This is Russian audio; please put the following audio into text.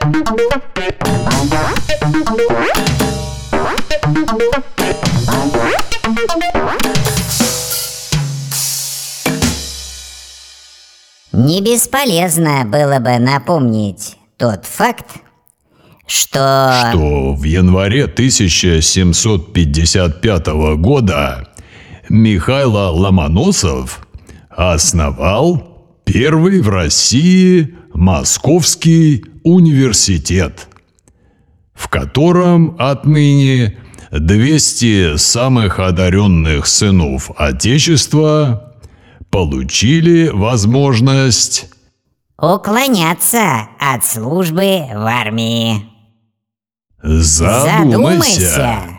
Не бесполезно было бы напомнить тот факт, что в январе 1755 года Михайло Ломоносов основал первый в России Московский университет, в котором отныне 200 самых одаренных сынов Отечества получили возможность уклоняться от службы в армии. Задумайся.